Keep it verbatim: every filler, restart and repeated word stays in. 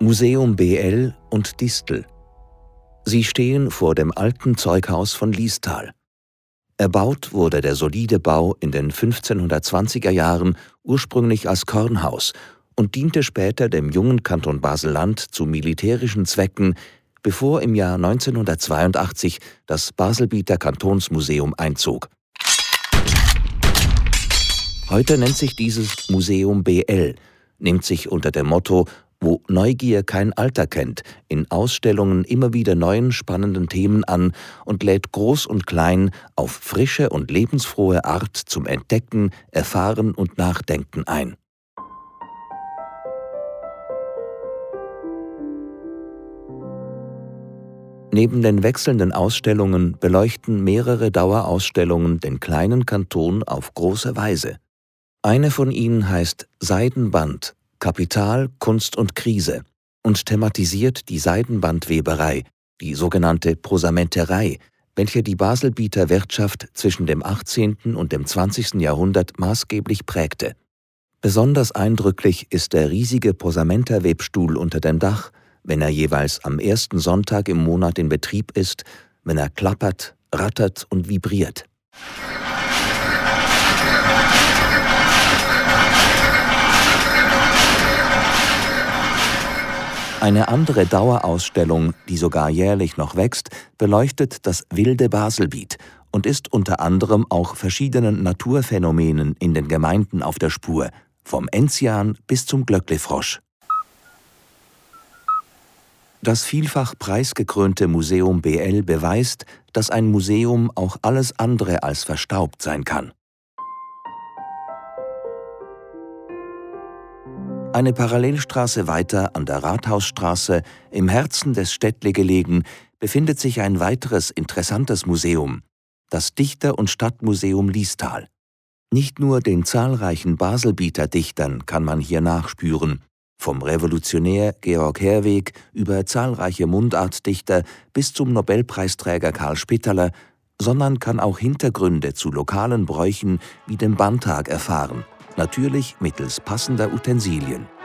Museum B L und Distel. Sie stehen vor dem alten Zeughaus von Liestal. Erbaut wurde der solide Bau in den fünfzehnhundertzwanziger Jahren ursprünglich als Kornhaus und diente später dem jungen Kanton Basel-Land zu militärischen Zwecken, bevor im Jahr neunzehnhundertzweiundachtzig das Baselbieter Kantonsmuseum einzog. Heute nennt sich dieses Museum B L, nimmt sich unter dem Motto »Wo Neugier kein Alter kennt« in Ausstellungen immer wieder neuen spannenden Themen an und lädt Groß und Klein auf frische und lebensfrohe Art zum Entdecken, Erfahren und Nachdenken ein. Neben den wechselnden Ausstellungen beleuchten mehrere Dauerausstellungen den kleinen Kanton auf große Weise. Eine von ihnen heißt »Seidenband – Kapital, Kunst und Krise« und thematisiert die Seidenbandweberei, die sogenannte Prosamenterei, welche die Baselbieter Wirtschaft zwischen dem achtzehnten und dem zwanzigsten Jahrhundert maßgeblich prägte. Besonders eindrücklich ist der riesige Posamenterwebstuhl unter dem Dach, wenn er jeweils am ersten Sonntag im Monat in Betrieb ist, wenn er klappert, rattert und vibriert. Eine andere Dauerausstellung, die sogar jährlich noch wächst, beleuchtet das wilde Baselbiet und ist unter anderem auch verschiedenen Naturphänomenen in den Gemeinden auf der Spur, vom Enzian bis zum Glöckli-Frosch. Das vielfach preisgekrönte Museum B L beweist, dass ein Museum auch alles andere als verstaubt sein kann. Eine Parallelstraße weiter an der Rathausstraße, im Herzen des Städtli gelegen, befindet sich ein weiteres interessantes Museum, das Dichter- und Stadtmuseum Liestal. Nicht nur den zahlreichen Baselbieter Dichtern kann man hier nachspüren, vom Revolutionär Georg Herwegh über zahlreiche Mundartdichter bis zum Nobelpreisträger Karl Spitteler, sondern kann auch Hintergründe zu lokalen Bräuchen wie dem Bandtag erfahren, natürlich mittels passender Utensilien.